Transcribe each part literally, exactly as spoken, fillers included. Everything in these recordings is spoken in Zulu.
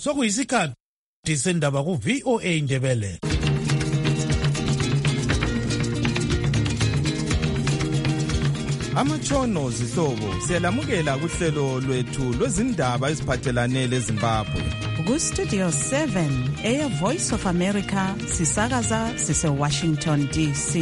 sokuyisikhathi sendaba ku V O A Ndebele. Amatshono zihlobo siyalamukela kuhlelo lwethu lwezindaba eziphathelane leZimbabwe. Ku Studio seven Air Voice of America sisakaza sise Washington D C.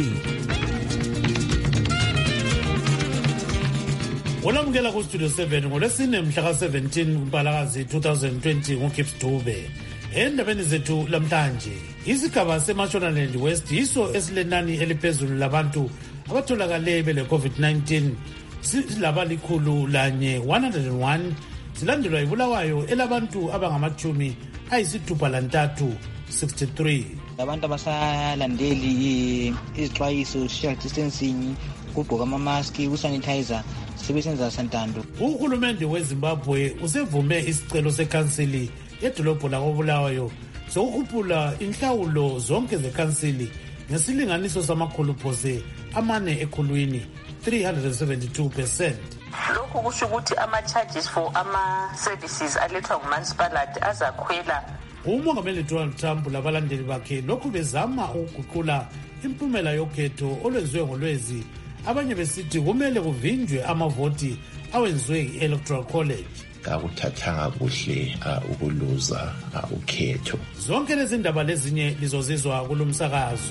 Olamukela ku Studio seven ngolesine mhla ka seventeen kuMpalakazi twenty twenty nguKips Dube. Endabeni zethu lamhlanje, isigaba seMashonaland West yiso esilenani eliphezulu labantu abatholakale bele COVID nineteen silaba likhulu lanye one hundred one, silandelwa ibulawayo elabantu abangamachumi ayisithupha lantathu sixty-three. Abantu abasalandeli izixwayiso social distancing, ukugqoka ama-mask, usanitizer sebesenza santando. Uhulumende weZimbabwe usevume isicelo sekhansili edolobho lakobulawayo sokukhuphula inhlawulo zonke zekhansili ngesilinganiso samakhulu phose amane ekhulwini three hundred seventy-two percent. Lokhu kusho ukuthi ama-charges for ama-services alethwa ngumansipalati azakhwela. Umongameli Donald Trump labalandeli bakhe lokhu bezama ukuguqula impumela yokhetho olwenziwe ngolwezi, abanye besithi kumele kuvinjwe amavoti awenziwe i-Electoral College. Akuthathanga kuhle ukuluza ukhetho. Zonke lezi ndaba lezinye lizozizwa kulumsakazo.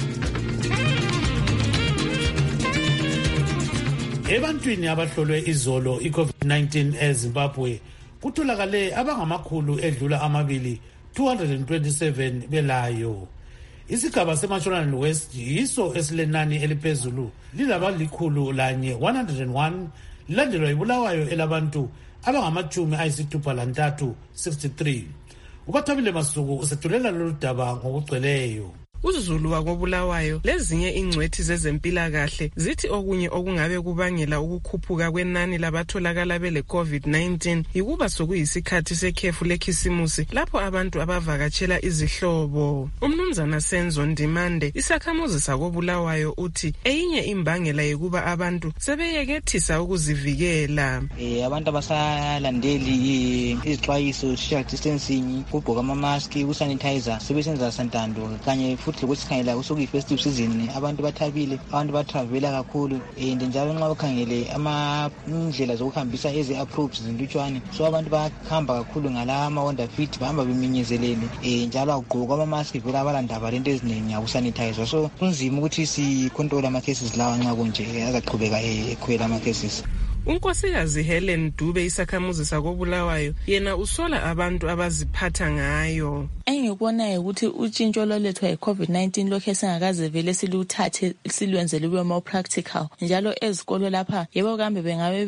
Ebantwini abahlolwe izolo i-COVID nineteen eZimbabwe kutholakale abangamakhulu edlula amabili two hundred twenty-seven belayo. Isigaba seMashonaland West yiso esilenani eliphezulu lilaba likhulu lanye one hundred one, lilandelwa ibulawayo elabantu abangamachumi ayisithupha lantathu sixty-three. Ubathabile Masuku usethulela lolu daba ngokugcweleyo. UZulu wakobulawayo lezinye ingcwethi zezempilakahle zithi okunye okungabe kubangela ukukhuphuka kwenani labatholakala bele COVID nineteen yikuba sokuyisikhathi sekhefu lekhisimusi lapho abantu abavakatshela izihlobo. Umnumzana Senzo Ndimande isakhamuzi sakobulawayo uthi eyinye imbangela yikuba abantu sebeyekethisa ukuzivikela. Eh abantu abasalandeli izixwayiso social distancing, ukugqoka ama-mask, usanitizer sebesenza santando kanye kwesikhangela kusuku festive season abantu bathabile, abantu batravela kakhulu and njalo nxa ukhangele ama indlela zokuhambisa ezi approaches zintutshwane, so abantu bahamba kakhulu ngala ama Honda Fit bahamba beminyezelene eh njalo ugqoka ama mask vela abalandaba lento eziningi akusanitizer, so kunzima ukuthi si control ama cases lawa nxa kunje azaqhubeka ekhwela ama cases. Unkosikazi Helen Dube isakhamuzi sakobulawayo yena usola abantu abaziphatha ngayo. Engikubonayo ukuthi utshintsho lolethwa yi-COVID nineteen lokho singakaze vele siluthathe silwenze libe more practical. Njalo ezikolo lapha yebo kambe bengabe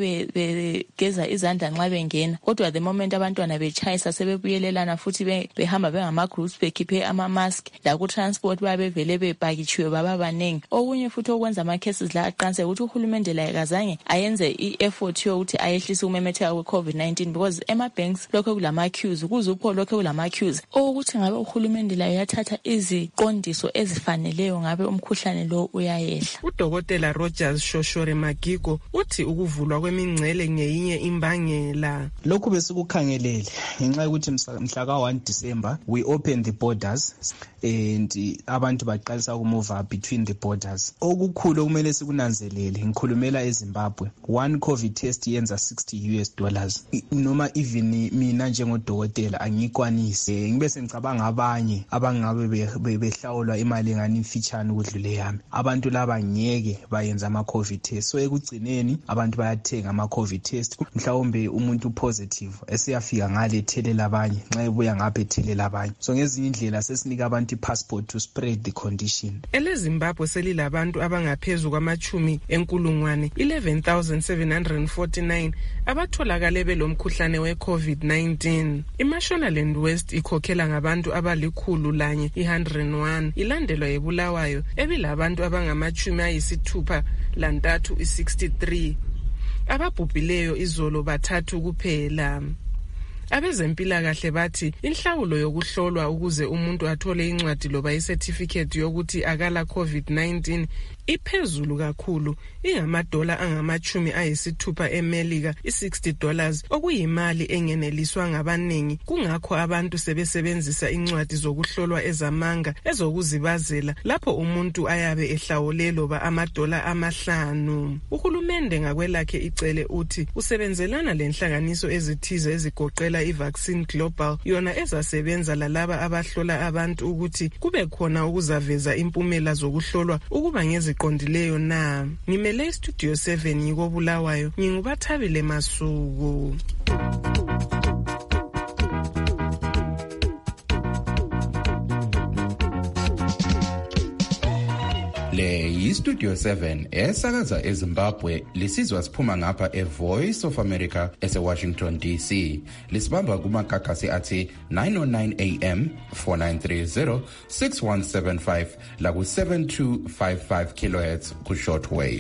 begeza izandla nxa bengena, kodwa the moment abantwana betshayisa sebebuyelelana futhi behamba bengama groups bekhiphe ama mask, la ku transport babe vele bepakitshiwe baba banengi. Okunye futhi okwenza ama cases la aqanse ukuthi uhulumende la ekazange ayenze effort yokuthi ayehlisa umemetheka we-COVID nineteen because ema-banks lokho kulama queues, kuzupho lokho kulama queues. Ukuthi ngabe uhulumende layo yathatha iziqondiso ezifaneleyo ngabe umkhuhlane lo uyayehla. Udokotela Rogers Shoshore Magigo uthi ukuvulwa kwemingcele ngeyinye imbangela. Lokhu besikukhangelele ngenxa yokuthi mhla ka one December we opened the borders and abantu baqalisa ukumove between the borders. Okukhulu okumele sikunanzelele ngikhulumela eZimbabwe, one COVID test yenza sixty US dollars. Noma even mina njengodokotela angikwanise ngibe sengicabanga abanye abangabe behlawulwa imali engani mfitshane ukudlule yami. Abantu laba ngeke bayenza ama COVID test, so ekugcineni abantu bayathenga ama COVID test, mhlawumbe umuntu positive esiyafika ngale thelela abanye nxa ebuya ngapha ethelela abanye. So ngezinye indlela sesinika abantu passport to spread the condition. EleZimbabwe selilabantu abangaphezulu kwamachumi enkulungwane eleven thousand seven hundred forty-nine abatholakale belomkhuhlane we-COVID nineteen. IMashonaland West ikhokhela ngabantu abalikhulu lanye one hundred one, ilandelwa yebulawayo ebilabantu abangamachumi ayisithupha lantathu sixty-three. Ababhubhileyo izolo bathathu kuphela. Abezempilakahle bathi inhlawulo yokuhlolwa ukuze umuntu athole incwadi loba icertificate yokuthi akala COVID nineteen iphezulu kakhulu, ingamadola angamachumi ayisithupha eMelika, i-sixty dollars, okuyimali engeneliswa ngabaningi. Kungakho abantu sebesebenzisa incwadi zokuhlolwa ezamanga ezokuzibazela lapho umuntu ayabe ehlawule loba amadola amahlanu. Uhulumende ngakwelakhe icele uthi usebenzelana lenhlanganiso ezithize ezigoqela iVaccine Global, yona ezasebenza lalaba abahlola abantu ukuthi kube khona ukuzaveza impumela zokuhlolwa ukuba ngeziqondileyo na. Ngimele Studio seven yiko Bulawayo, ngingubathabile Masuku. Le yi-Studio seven esakaza eZimbabwe, lisizwa siphuma ngapha e-Voice of America ese-Washington D C. Lisibamba kumakakasi athi nine oh nine A M, four nine three zero, six one seven five la ku seven two five five kilohertz ku shortwave.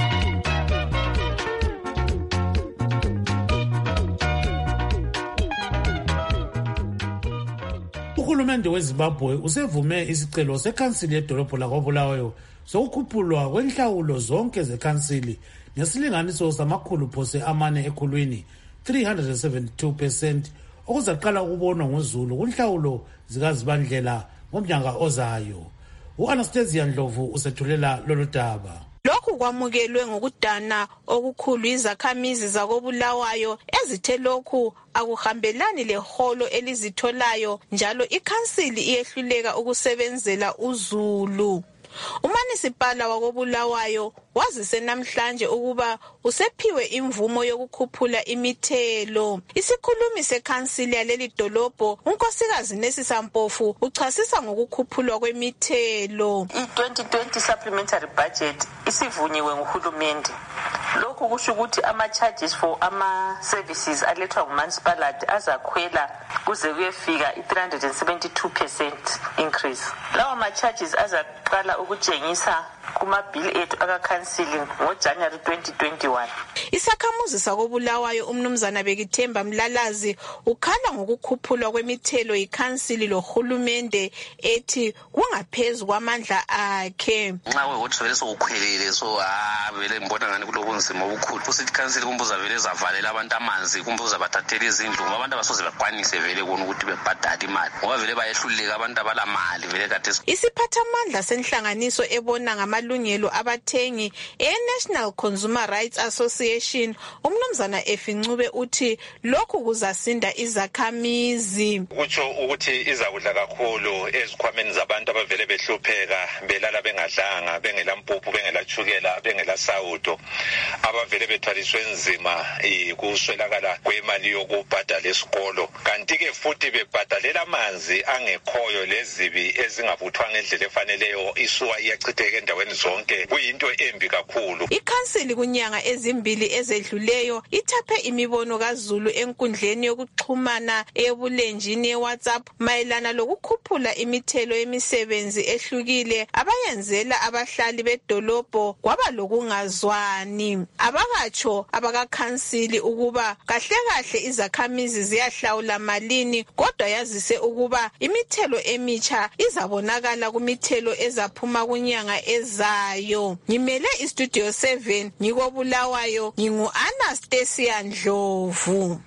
Uhulumende weZimbabwe usevume isicelo sekhansili yedolobho lakoBulawayo sokukhuphulwa kwenhlawulo zonke zekhansili ngesilinganiso samakhulu phose amane ekhulwini, three hundred seventy-two percent, okuzaqala ukubonwa ngoZulu kunhlawulo zikazibandlela ngomnyaka ozayo. U-Anastasia Ndlovu usethulela lolu daba. Lokhu kwamukelwe ngokudana okukhulu izakhamizi zakoBulawayo ezithe lokhu akuhambelani leholo elizitholayo njalo ikhansili iyehluleka ukusebenzela uZulu. Umanisipala wakoBulawayo wazise namhlanje ukuba usephiwe imvumo yokukhuphula imithelo. Isikhulumi sekhansili yaleli dolobho, unkosikazi Nesisa Mpofu, uchasisa ngokukhuphulwa kwemithelo. I-twenty twenty supplementary budget isivunyiwe nguhulumende. Lokhu kusho ukuthi ama-charges for ama-services alethwa ngumanisipalati azakhwela kuze kuyefika i-three hundred seventy-two percent increase. Lawa ma-charges azaqala ukutshengisa kumabhili ethu akakhansili ngoJanuary twenty twenty-one. Isakhamuzi sakoBulawayo umnumzana Bekithemba Mlalazi ukhala ngokukhuphulwa kwemithelo ikhansili lohulumende ethi kungaphezulu kwamandla akhe. Nxa ukuthi vele sokukhwelile so ah vele ngibona ngani kulobunzima obukhulu. Futhi ikhansili kumbuza vele zavalela abantu amanzi, kumbuza bathathele izindlu, abantu abasoze bakwanise vele kona ukuthi bebhadale imali. Ngoba vele bayehluleka abantu abalamali vele kade. Isiphathamandla senhlanganiso ebona ngamalungelo abathengi e-National Consumer Rights Association umnumzana Efincube uthi lokhu kuzasinda izakhamizi. Kutsho ukuthi izakudla kakhulu ezikhwameni zabantu abavele behlupheka, belala bengadlanga, bengela mpuphu, bengela chukela, bengela sawudo, abavele bethwaliswe nzima ikuswelakala kwemali yokubhadala esikolo. Kanti ke futhi bebhadalela amanzi angekhoyo lezibi ezingavuthwa ngendlela efaneleyo, isuwa iyachitheka endaweni zonke, kuyinto embi kakhulu. Ikhansili kunyanga ezimbili ezedluleyo ithaphe imibono kaZulu enkundleni yokuxhumana ebulenjini yeWhatsApp mayelana lokukhuphula imithelo yemisebenzi ehlukile abayenzela abahlali bedolobho kwaba lokungazwani. Abakatsho abakakhansili ukuba kahle kahle izakhamizi ziyahlawula malini, kodwa yazise ukuba imithelo emitsha izabonakala kumithelo ezaphuma kunyanga ezayo. Ngimele iStudio seven ngikoBulawayo, ngingu Anastasia Ndlovu.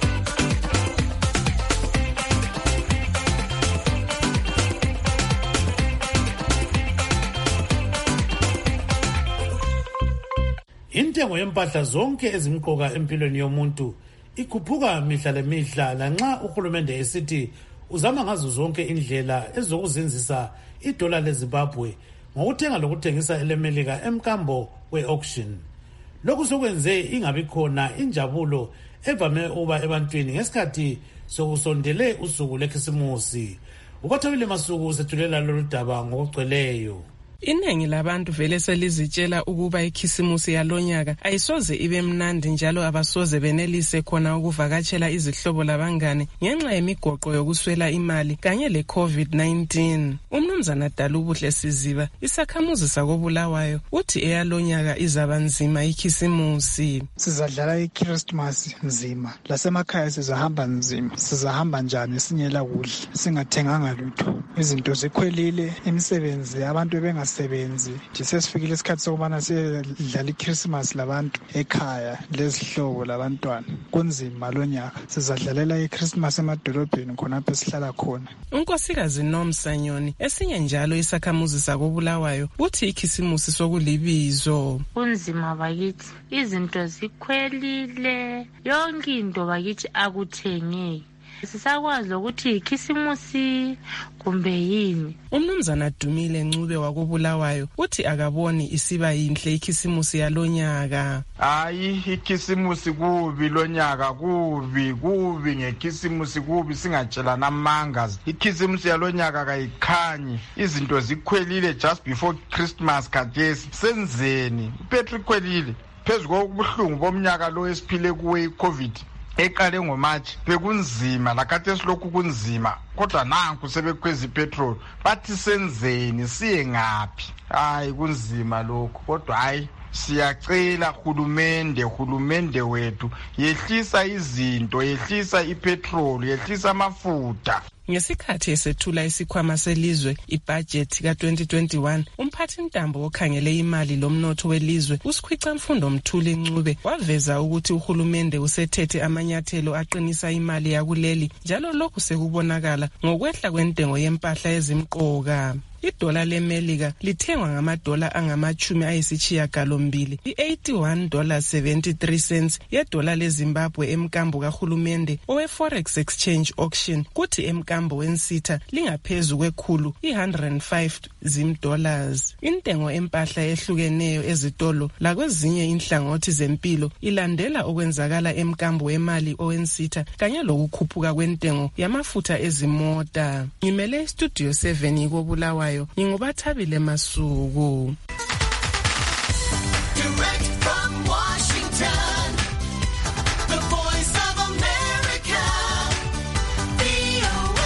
Intengo yempahla zonke ezimqoka empilweni yomuntu ikhuphuka mihla lemihla, lanxa uhulumende esithi uzama ngazo zonke indlela ezokuzinzisa idola leZimbabwe ngokuthenga lokuthengisa elemelika emkambo we-auction. Lokhu sokwenze ingabi khona injabulo evame uba ebantwini ngesikhathi sokusondele usuku lekhisimusi. Ukathabile Masuku usethulela lolu daba ngokugcweleyo. Iningi labantu vele selizitshela ukuba ikhisimusi yalonyaka ayisoze ibe mnandi njalo abasoze benelise khona ukuvakatshela izihlobo labangane ngenxa yemigoqo yokuswela imali kanye le COVID nineteen. Umnumzana Dalubuhle Siziba, isakhamuzi sakoBulawayo, uthi eyalonyaka izaba nzima ikhisimusi. Sizadlala iChristmas nzima, lasemakhaya sizahamba nzima. Sizahamba njani sinyela kudla singathenganga lutho? Izinto zikhwelile, imisebenzi abantu benga misebenzi nje sesifikile isikhathi sokubana sidlala iChristmas labantu ekhaya lezihlobo labantwana kunzima lo nyaka sizadlalela iChristmas emadolobheni khona lapho esihlala khona. unkosikazi Nomsanyoni esinye njalo isakhamuzi sakobulawayo uthi ikhisimusi sokulibizo kunzima bakithi izinto zikhwelile yonke into bakithi akuthengeki sisakwazi ukuthi ikhisimusi kumbe yini. Umnumzana Dumile Ncube wakobulawayo uthi akaboni isiba yinhle ikhisimusi yalonyaka. Hayi ikhisimusi kubi lonyaka kubi kubi ngekhisimusi kubi singatshelana amanga. Ikhisimusi yalonyaka kayikhanyi izinto zikhwelile just before Christmas khathesi senzeni ipetrol ikhwelile phezu kobuhlungu bomnyaka lo esiphile kuwe iCovid ekale ngoMarch bekunzima lakade silokhu kunzima kodwa nanku sebekhweza ipetrol bathi senzeni siye ngapi. Hayi kunzima lokho kodwa hayi siyacela hulumende hulumende wethu yehlisa izinto yehlisa ipetrol yehlisa amafutha. Ngesikhathi esethula isikhwama selizwe ibudget ka twenty twenty-one umphathi ntambo okhangele imali lomnotho welizwe uSikhwica Mfundo Mthuli Ncube waveza ukuthi uhulumende usethethe amanyathelo aqinisa imali yakuleli njalo lokhu sekubonakala ngokwehla kwentengo yempahla ezimqoka. Idola leMelika lithengwa ngamadola angamachumi ayisishiyagalombili i-eighty-one dollars seventy-three cents yedola leZimbabwe emkambo kahulumende owe-forex exchange auction kuthi emkambo wensitha lingaphezulu kwekhulu i-one hundred five zim dollars. Intengo empahla ehlukeneyo ezitolo lakwezinye inhlangothi zempilo ilandela okwenzakala emkambo wemali owensitha kanye lokukhuphuka kwentengo yamafutha ezimota. Ngimele Studio seven ikobulawayo Ningubathabile Masuku. Direct from Washington, the voice of America, V O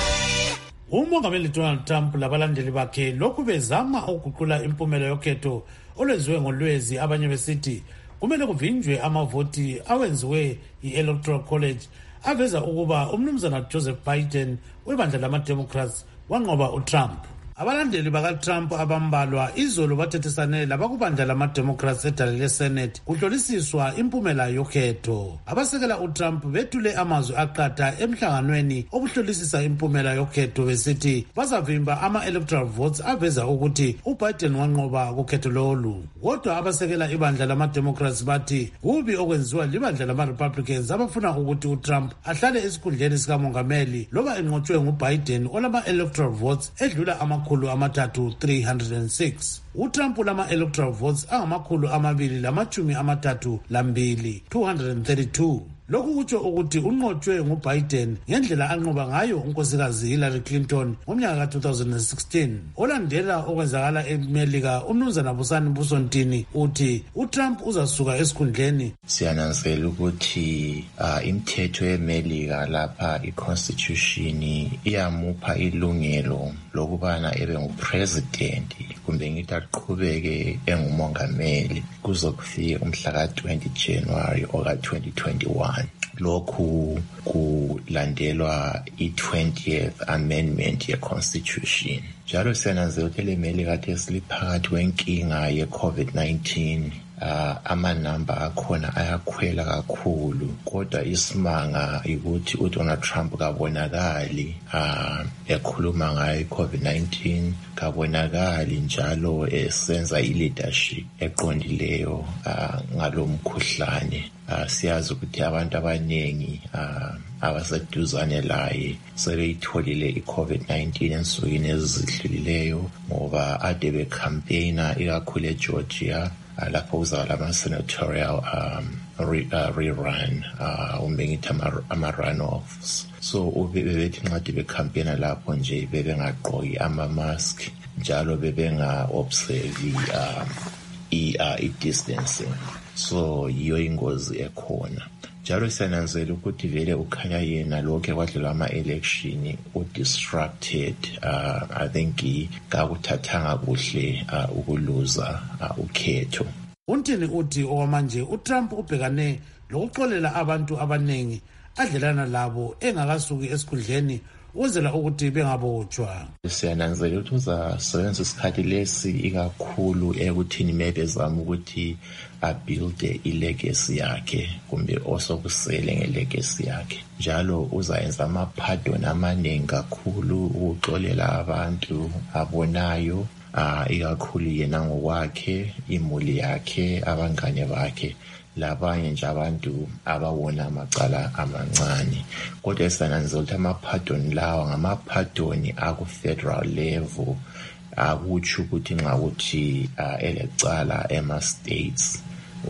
A. Umongameli Donald Trump labalandeli bakhe lokhu bezama ukuguqula impumela yokhetho olwenziwe ngolwezi abanye besithi kumele kuvinjwe amavoti awenziwe i-Electoral College aveza ukuba umnumzana Joseph Biden webandla lama-Democrats wanqoba uTrump. Abalandeli baka-Trump abambalwa izolo bathethisane labakubandla lama-Democrats edale le-Senate kuhlolisiswa impumela yokhetho. Abasekela uTrump bethule amazwi aqatha emhlanganweni okuhlolisisa impumela yokhetho besithi bazavimba ama-electoral votes aveza ukuthi uBiden wanqoba kukhetho lolu. Kodwa abasekela ibandla lama-Democrats bathi kubi okwenziwa libandla lama-Republicans abafuna ukuthi uTrump ahlale esikhundleni sikamongameli loba enqotshwe nguBiden olama-electoral votes edlula ama amakhulu amathathu three hundred six. uTrump lama-electoral votes angamakhulu amabili lamachumi amathathu lambili two hundred thirty-two. Lokhu kutsho ukuthi unqotshwe nguBiden ngendlela anqoba ngayo unkosikazi Hillary Clinton ngomnyaka ka two thousand sixteen. Olandela okwenzakala eMelika umnumzana Busani Busontini uthi uTrump uzasuka esikhundleni. Siyananzela ukuthi uh, imithetho yeMelika lapha iConstitution iyamupha ilungelo lokubana ebe ngupresident kumbe ngithi aqhubeke engumongameli kuzokufika umhla ka twenty January oka twenty twenty-one. Lokhu kulandelwa i-twentieth amendment ye-Constitution. Njalo siyananzela ukuthi leMelika kade siliphakathi kwenkinga ye-COVID nineteen. Uh, amanamba akhona ayakhwela kakhulu kodwa isimanga ukuthi uDonald Trump kabonakali uh, ekhuluma ngayo iCovid nineteen kabonakali njalo esenza i-leadership eqondileyo uh, ngalomkhuhlane. Uh, siyazi ukuthi abantu abanengi uh, abaseduzane laye sebeyitholile iCovid nineteen ensukwini ezidlulileyo ngoba ade becampaigna ikakhulu eGeorgia lapho kuzaba lama-senatorial um, re, uh, rerun uh, umbe ngithi ama-runoffs. So bebethi nxade becampaigna lapho nje bebengagqoki ama-mask njalo bebenga-observe um, i-distancing. So yiyo ingozi ekhona. Njalo siyananzela ukuthi vele ukhanya yena lokho kwadlula ama-election u-distracted. uh, I think kakuthathanga kuhle uh, ukuluza uh, ukhetho. Untini uthi okwamanje uTrump ubhekane lokuxolela abantu abanengi adlelana labo engakasuki esikhundleni ukwenzela ukuthi bengabotshwa. Siyananzelela ukuthi uzasebenzisa isikhathi lesi ikakhulu ekuthini mebezama ukuthi abuilde ilegacy yakhe kumbe osokusele ngelegacy yakhe. Njalo uzayenza ama-pardon amaningi kakhulu ukuxolela abantu abonayo uh, ikakhulu yena ngokwakhe, imuli yakhe, abangane bakhe, labanye nje abantu abawona amacala amancane. Kodwa siyananzelela ukuthi ama-pardon lawa ngama-pardon aku-federal level, akutsho ukuthi nxa ukuthi uh, elecala ema-states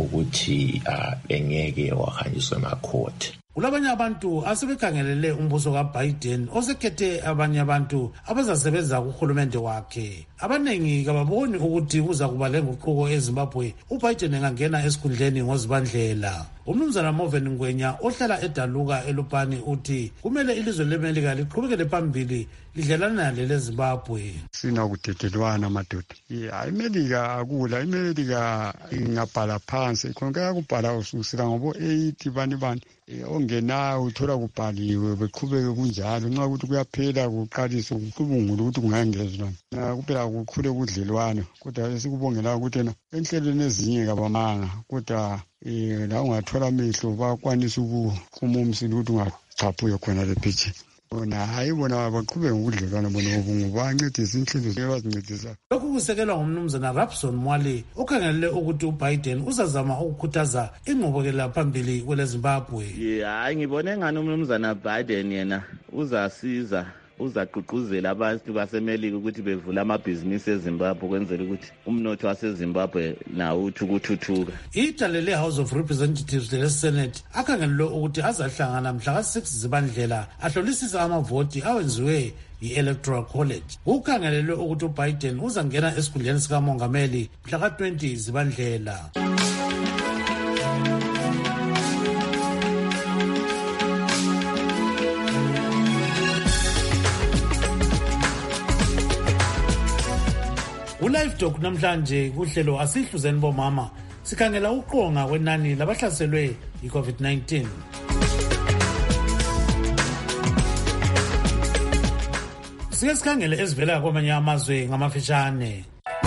ukuthi uh, engeke wahanjiswe emacourt. Kulabanye abantu asebekhangelele umbuso kaBiden osekhethe abanye abantu abazasebenza kuhulumende wakhe. Abanengi kababoni ukuthi kuza kuba lenguquko eZimbabwe uBiden engangena esikhundleni ngozibandlela. Umnumzana Moven Ngwenya ohlala eDaluka eLupane uthi kumele ilizwe leMelika liqhubekele phambili lidlelana leleZimbabwe. Sina ukudedelwana madoda. Yeah, iMelika akula, iMelika ingabhala phansi, konke ukubhala ususela ngobo eighty bani bani. Ongena uthola kubhaliwe beqhubeke kunjalo nxa ukuthi kuyaphela kuqalise ukucubungula ukuthi kungangezwa na kuphela kukhule kudlelwana. Kodwa esikubongela ukuthi na enhlelweni ezinye kabamanga kodwa eh la ungathola amehlo bakwanisa ukukhuma umsini ukuthi ungachaphuye khona le pitch. Bona hayi bona baqhubeke ngokudlelwana bona ubungu bancedisa inhlelo zebazincedisa. Lokhu kusekelwa ngumnumzana Rapson Mwale okhangelele ukuthi uBiden uzazama ukukhuthaza ingqubekela phambili kweleZimbabwe. Yeah, hayi ngibone ngani umnumzana Biden yena uzasiza uzaqhuquzela abantu baseMelika ukuthi bevula amabhizinisi eZimbabwe kwenzela ukuthi umnotho waseZimbabwe nawo uthi ukuthuthuka. Idale leHouse of Representatives leSenate akhangelele ukuthi azahlangana mhla ka six Zibandlela ahlolisisa amavoti awenziwe yi-Electoral College. Ukhangelele ukuthi uBiden uzangena esikhundleni sikamongameli mhla ka twenty Zibandlela. Ulive Talk namhlanje kuhlelo asihluzeni bomama sikhangela uqonga kwenani labahlaselwe yi-COVID nineteen. Sike sikhangele ezivela kwamanye amazwe ngamafishane.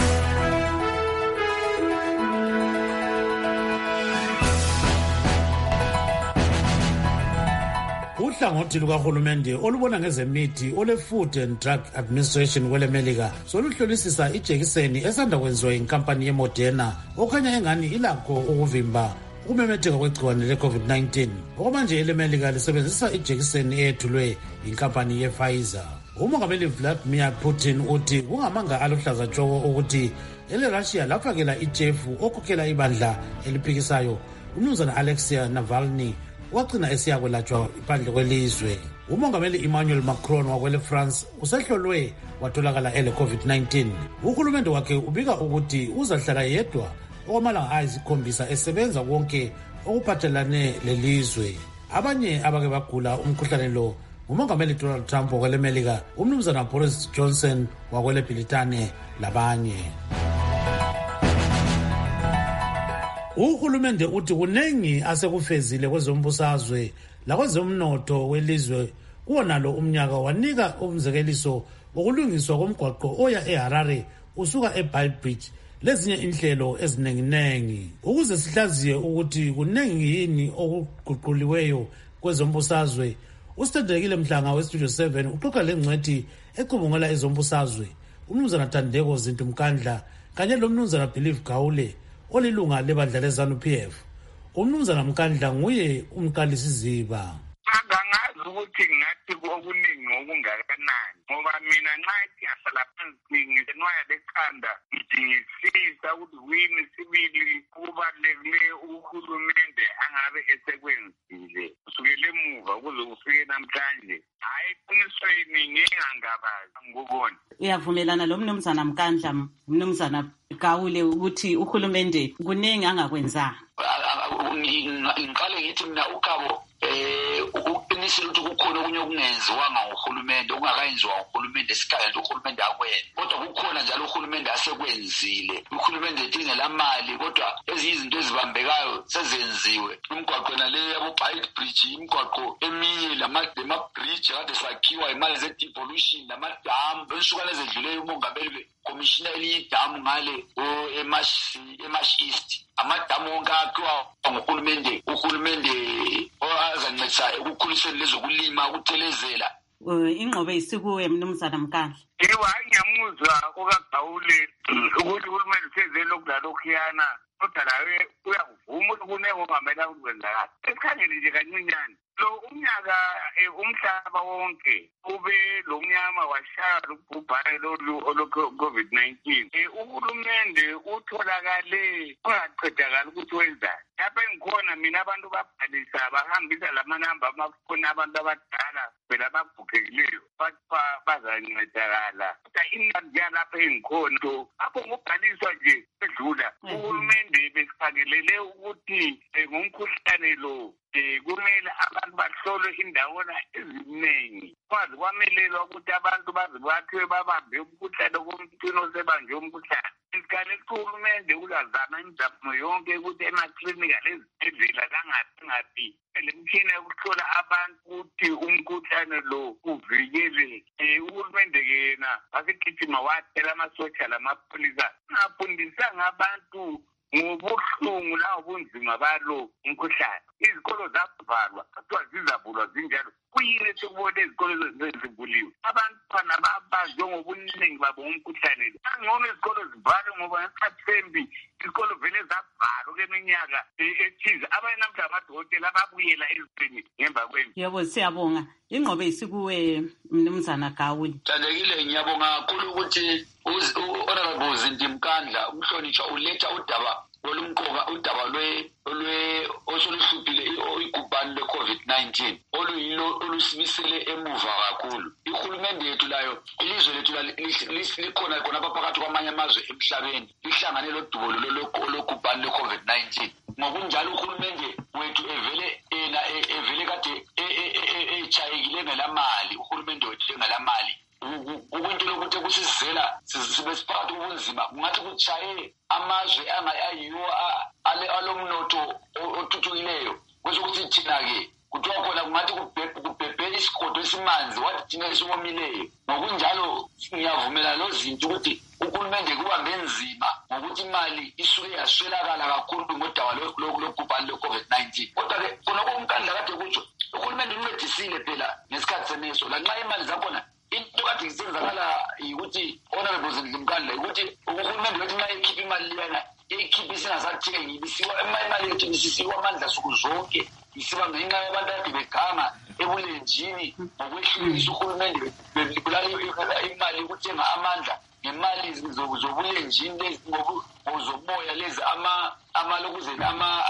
Uhlangothi lukahulumende olubona ngezemithi ole-Food and Drug Administration kweleMelika soluhlolisisa ijekiseni esanda kwenziwa yinkampani yeModerna okhanya engani ilakho ukuvimba ukumemetheka kwegciwane le-COVID nineteen. Okwamanje eleMelika lisebenzisa ijekiseni eyethulwe yinkampani ye-Pfizer. Umongameli Vladimir Putin uthi kungamanga aluhlaza tshoko ukuthi ele-Russia lafakela ijefu okhokhela ibandla eliphikisayo umnumzana Alexei Navalny wagcina esiyakwelatshwa iphandle kwelizwe. Umongameli Emmanuel Macron wakwele France usehlolwe watholakala ele COVID nineteen. Uhulumende wakhe ubika ukuthi uzahlala yedwa okwamalanga ayisikhombisa esebenza konke okuphathelane lelizwe. Abanye abake bagula umkhuhlane lo umongameli Donald Trump wakwele Melika, umnumzana Boris Johnson wakwele Britane labanye. Uhulumende uthi kunengi asekufezile kwezombusazwe lakwezomnotho welizwe kuwonalo umnyaka wanika umzekeliso wokulungiswa komgwaqo oya eHarare usuka eBeitbridge lezinye inhlelo ezinenginengi. Ukuze sihlaziye ukuthi kunengi yini okuguquliweyo kwezombusazwe, usithandekile Mhlanga weStudio seven uxoxa lengcwethi ecubungela ezombusazwe umnumzana Thandeko Zinto Mkandla kanye lomnumzana Believe Gawule olilunga lebandla leZANU-P F. Umnumzana Mkandla nguye umqalisi ziba. Angazi ukuthi ngathi okuningi okungakanani ngoba mina nxa ngiyahlala phansi ngisenwaya lekhanda ngidingisisa ukuthi wini sibili kubalulekile uhulumende angabe esekwenzile kusukela emuva kuze kufike namhlanje. Hayi qinisweni ngingangabazi ngokubona. Uyavumelana lo mnumzana Mkandla mnumzana Gawule ukuthi uhulumende kunengi angakwenzanga? Ngiqale ngithi mina ukabo eh uqinisile ukuthi kukhona okunye okungenziwanga nguhulumende okungakayenziwa nguhulumende sikhangele uhulumende akwenza kodwa kukhona njalo uhulumende asekwenzile uhulumende edingela mali kodwa ezinye izinto ezibambekayo sezenziwe imigwaqo nale yabo Bite Bridge imigwaqo eminye lama-bridge kade sakhiwa imali ze-devolution lamadamu ensukwini ezedluleyo umongameli commissioner elinye idamu ngale emash east amadamu onke akhiwa nguhulumende uhulumende azancedisa ekukhuliseni lezokulima ukuthelezela ingqobe isikuwe mnumzana Mkandla. Yebo ngiyamuzwa okagawule ukuthi uhulumende usenze lokudalokhiyana kodwa lawe uyakuvuma ukuthi kunengo ngamela ukwenzakala esikhangele nje kancinyane lo umnyaka umhlaba wonke ube lo mnyama washaya ukubhubhane lo COVID nineteen uhulumende utholakale ungaqedakala ukuthi wenzani lapha ngikhona mina abantu babhalisa bahambisa lamanamba amafoni abantu abadala phela ababhukekileyo bazancedakala kodwa inani yalapha engikhona so apho ngubhaliswa nje edlula uhulumende besikhangelele ukuthi ngomkhuhlane lo kumele abantu bahlolwe indawona eziningi kwazi kwamelelwa ukuthi abantu baze bathiwe babambe umkhuhlane komuntu osebanje umkhuhlane isikale uhulumende uzazama imizamo yonke ukuthi emaklinika lezibhedlela langaphi ngaphi le mtshina yokuhlola abantu ukuthi umkhuhlane lo uvikele uhulumende yena wasigijima wathela amasotsha lamapholisa afundisanga abantu ngobuhlungu la ubunzima balo umkhuhlane izikolo zavalwa kuthiwa zizavulwa zinjalo kuyini esikubone izikolo zezivuliwe abantwana babazwe ngobuningi babo umkhuhlane angcono izikolo zivalwe ngoba ngesikhathi sembi izikolo vele zavalwa kweminyaka ethize abanye namhla amadokotela ababuyela ezweni ngemva kwempi. Yebo siyabonga ingqobe isikuwe mnumzana Gawule. Thandekile ngiyabonga kakhulu ukuthi u-Honorable Zindi Mkandla umhlonishwa uletha udaba olumqoka udaba lwe lwe osoluhluphile igubhane le-COVID nineteen oluyilo olusimisele emuva kakhulu ihulumende yethu layo ilizwe lethu likhona khona phakathi kwamanye amazwe emhlabeni lihlangane lodubo logubhane le-COVID nineteen ngokunjalo uhulumende wethu evele ena evele kade echayekile ngelamali uhulumende wethu engelamali ukunto lokuthi kusizela sibe siphakathi ubunzima kungathi kuchaye amazwe angayiwo alomnotho othuthukileyo kwesokuthi thina-ke kuthiwa khona kungathi kubhebhe isigodo esimanzi wathi thina esiwomileyo ngokunjalo ngiyavumela lo zinto ukuthi uhulumende kubambe nzima ngokuthi imali isuke yaswelakala kakhulu ngodaba logubhane le-COVID nineteen kodwa-ke khona komkandla kade kutsho uhulumende uncedisile phela ngesikhathi seneso lanxa imali zakhona into kade isenzakala yikuthi Honorable Zindi Mkandla ukuthi uhulumende wethu nxa ekhipha imali liyana eyikhipha isingasathengi ibisiwa imali yethu isisiwa amandla suku zonke isiba ngenxa yabantu kade beganga ebulenjini ngokwehlulisa uhulumende bebulala imali ukuthenga amandla ngemali zobulenjini zomoya lezi amalokuzeni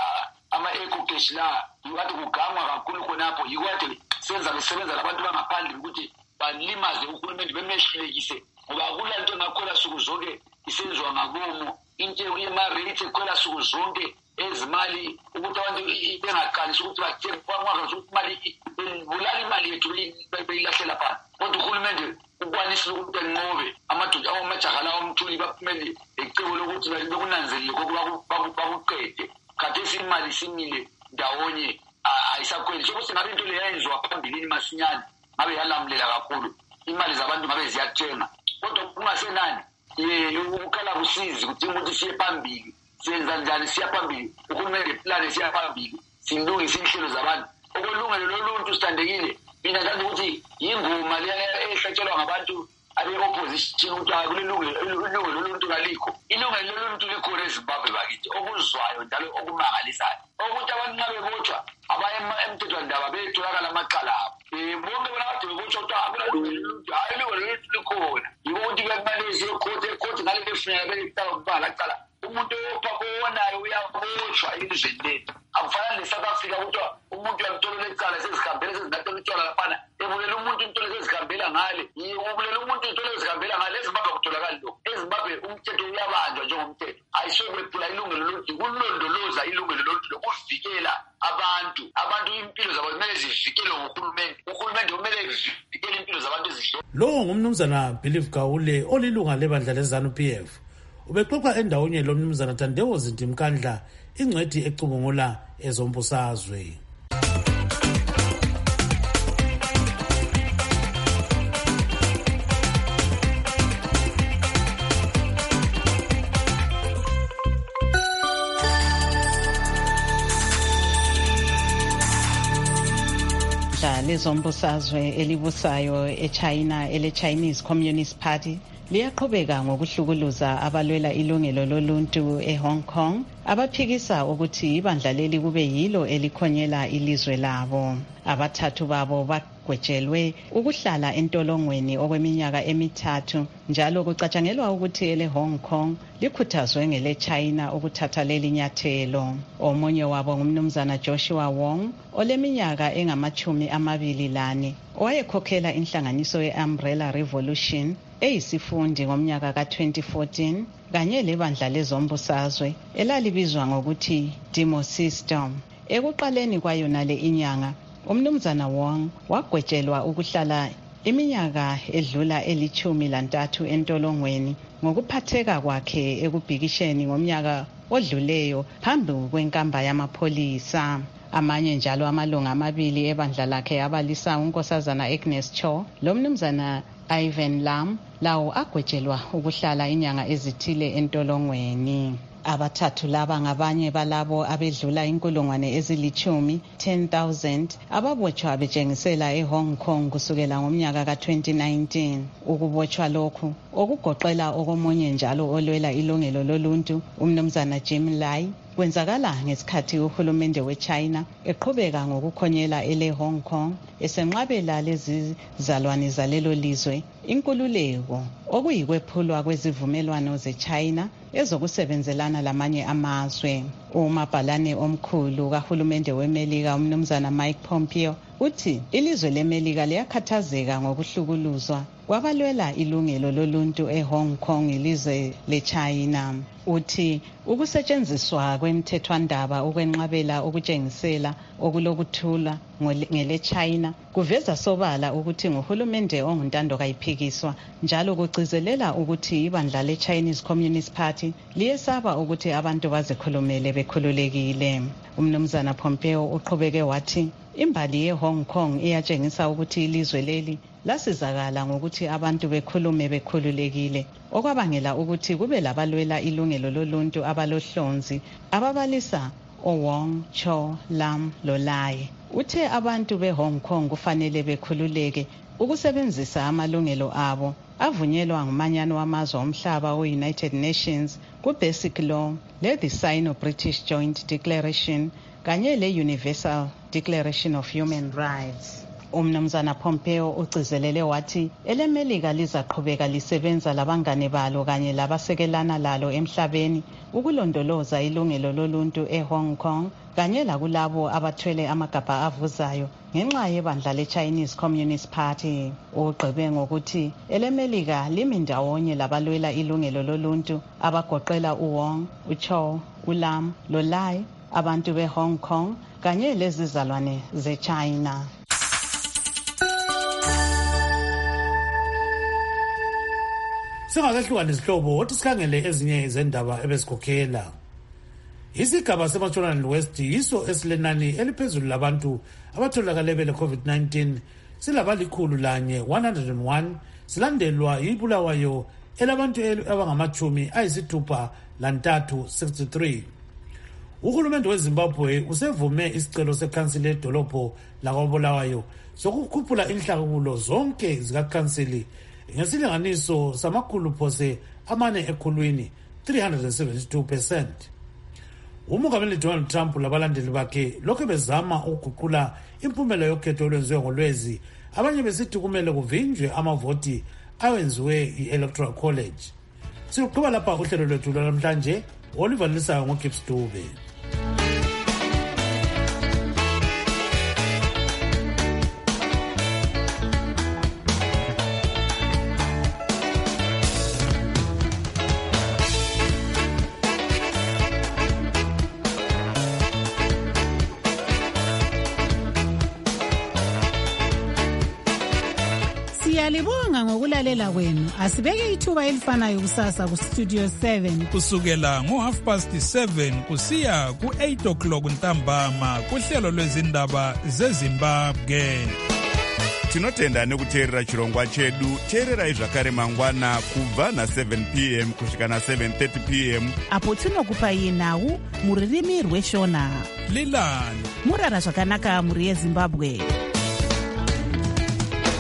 ama-ecocash la yikade kugangwa kakhulu khonapho yikade senza besebenza labantu bangaphandle ukuthi balimaze uhulumende bemehlulekise ngoba akula nto ngakhona suku zonke isenziwa ngabomo into yema-rate ekhwela suku zonke ezimali ukuthi abantu bengaqalisi ukuthi bathenge kwangakwazi ukuthi imali bulala imali yethu beyilahlela phansi kodwa uhulumende ukwanisile ukuthi enqobe amadoda amajaha lawo omthuli baphumele ecebo lokuthi bekunanzelele kokuba bakuqede khathesi imali isimile ndawonye ayisakhweli sokuthi ngabe into le yayenziwa phambilini masinyane ngabe yalamulela kakhulu imali zabantu ngabe ziyathenga kodwa kungasenani ukukhala kusizi kudinga ukuthi siye phambili senza njani siya phambili uhulumende plan siya phambili silungise inhlelo zabantu okulungelo loluntu sithandekile mina ngathi ukuthi yingoma leya ehlatshelwa ngabantu abe-opposition ukuthi kulilungelo loluntu kalikho ilungelo loluntu likhona eZimbabwe bakithi okuzwayo njalo okumangalisayo ukuthi abantu nxa bebotshwa abaya emthethwandaba betholakala amacala abo um bonke bona kade bebotshwa ukuthi akulalungelo loluntu hayi ilungelo loluntu likhona yiko ukuthi bekumele siye ekhoti ekhoti ngale befuneka belekutaba kubala cala umuntu owonayo uyabotshwa elizweni lethu akufana ne-South Africa kuthiwa umuntu uyamtholela ecala sezihambele sezingathola utshwala laphana ebulela umuntu intolo sezihambela ngale ubulela umuntu intolo ezihambela ngale eZimbabwe kutholakali lokho eZimbabwe umthetho uyabanjwa njengomthetho ayisokwephula ilungelo loluntu kulondoloza ilungelo loluntu lokuvikela abantu abantu impilo zabo kumele zivikelwe nguhulumende zivikele impilo zabantu ezidlo. Lo ngumnumzana Believe Gawule olilunga lebandla leZANU P F. Ubexoxa endawonye lo mnumzana Tandewo Zintimkandla ingcwethi ecubungula ezombusazwe. Lezombusazwe elibusayo eChina ele Chinese Communist Party liyaqhubeka ngokuhlukuluza abalwela ilungelo loluntu eHong Kong abaphikisa ukuthi ibandla leli kube yilo elikhonyela ilizwe labo. Abathathu babo bagwejelwe ukuhlala entolongweni okweminyaka emithathu njalo kucatshangelwa ukuthi ele Hong Kong likhuthazwe ngele China ukuthatha leli nyathelo. Omunye wabo ngumnumzana Joshua Wong oleminyaka engamachumi amabili lane owayekhokhela inhlanganiso ye-Umbrella Revolution eyisifundi ngomnyaka ka twenty fourteen kanye lebandla lezombusazwe elalibizwa ngokuthi Demo System. Ekuqaleni kwayona le inyanga umnumzana Wong wagwejelwa ukuhlala iminyaka edlula elichumi lantathu entolongweni ngokuphatheka kwakhe ekubhikisheni ngomnyaka odluleyo phambi kwenkamba yamapholisa. Amanye njalo amalunga amabili ebandla lakhe abalisa unkosazana Agnes Cho lo mnumzana Ivan Lam lawo agwejelwa ukuhlala inyanga ezithile entolongweni. Abathathu laba ngabanye balabo abedlula inkulungwane ezilichumi ten thousand ababotshwa bejengisela eHong Kong kusukela ngomnyaka ka twenty nineteen. Ukubotshwa lokhu okugoqela okomunye njalo olwela ilungelo loluntu umnumzana Jim Lai kwenzakala ngesikhathi uhulumende weChina eqhubeka ngokukhonyela ele Hong Kong esenqabela lezi zalwane zalelo lizwe inkululeko okuyikwephulwa kwezivumelwano zeChina ezokusebenzelana lamanye amazwe. Umabhalane omkhulu kahulumende weMelika umnumzana Mike Pompeo uthi ilizwe leMelika liyakhathazeka ngokuhlukuluzwa kwabalwela ilungelo loluntu eHong Kong ilizwe leChina. Uthi ukusetshenziswa kwemthethwandaba ukwenqabela ukutshengisela okulokuthula ngele China kuveza sobala ukuthi nguhulumende onguntando kayiphikiswa njalo kucizelela ukuthi ibandla leChinese Communist Party liyesaba ukuthi abantu bazikhulumele bekhululekile. Umnumzana Pompeo uqhubeke wathi imbali yeHong Kong iyatshengisa ukuthi ilizwe leli lasizakala ngokuthi abantu bekhulume bekhululekile okwabangela ukuthi kube labalwela ilungelo loluntu abalohlonzi ababalisa oWong, Cho, Lam loLai. Uthe abantu beHong Kong kufanele bekhululeke ukusebenzisa amalungelo abo avunyelwa ngumanyano wamazwe omhlaba we-United Nations ku-Basic Law le-The Sino-British Joint Declaration kanye le-Universal Declaration of Human Rights. Umnumzana Pompeo ucizelele wathi eleMelika lizaqhubeka lisebenza labangane balo kanye labasekelana lalo emhlabeni ukulondoloza ilungelo loluntu eHong Kong kanye lakulabo abathwele amagabha avuzayo ngenxa yebandla leChinese Communist Party. Ugqibe ngokuthi eleMelika limi ndawonye labalwela ilungelo loluntu abagoqela uWong, uCho, uLam loLai, abantu beHong Kong kanye lezizalwane zeChina. Singakahlukani izihlobo wathi sikhangele ezinye izendaba ebesikhokhela. Isigaba seMashonaland West yiso esilenani eliphezulu labantu abatholakale bele COVID nineteen silabalikhulu lanye one hundred one silandelwa yibulawayo elabantu abangamachumi ayisithupha lantathu sixty-three. Uhulumende weZimbabwe usevume isicelo sekhansili edolobho lakwabulawayo sokukhuphula inhlakulo zonke zikakhansili ngesilinganiso samakhulu phose amane ekhulwini three hundred seventy-two percent. Umongameli Donald Trump labalandeli bakhe lokho bezama ukuguqula impumela yokhetho olwenziwe ngolwezi abanye besithi kumele kuvinjwe amavoti awenziwe i-Electoral College. Siqhubeka lapha uhlelo lwethu namhlanje Oliver Lisayo ngoGibbs Dube. Siyalibonga ngokulalela kwenu. Asibeke ithuba elifanayo kusasa ku Studio seven. Kusukela ngo half past seven kusiya ku eight o'clock ntambama kuhlelo lwezindaba zeZimbabwe. Tinotenda nekuteerera chirongwa chedu. Teererai zvakare mangwana kubva na seven p m kusvika na seven thirty p m apo tinokupai nhau muririmi rweshona. Lilani murara zvakanaka muri yeZimbabwe.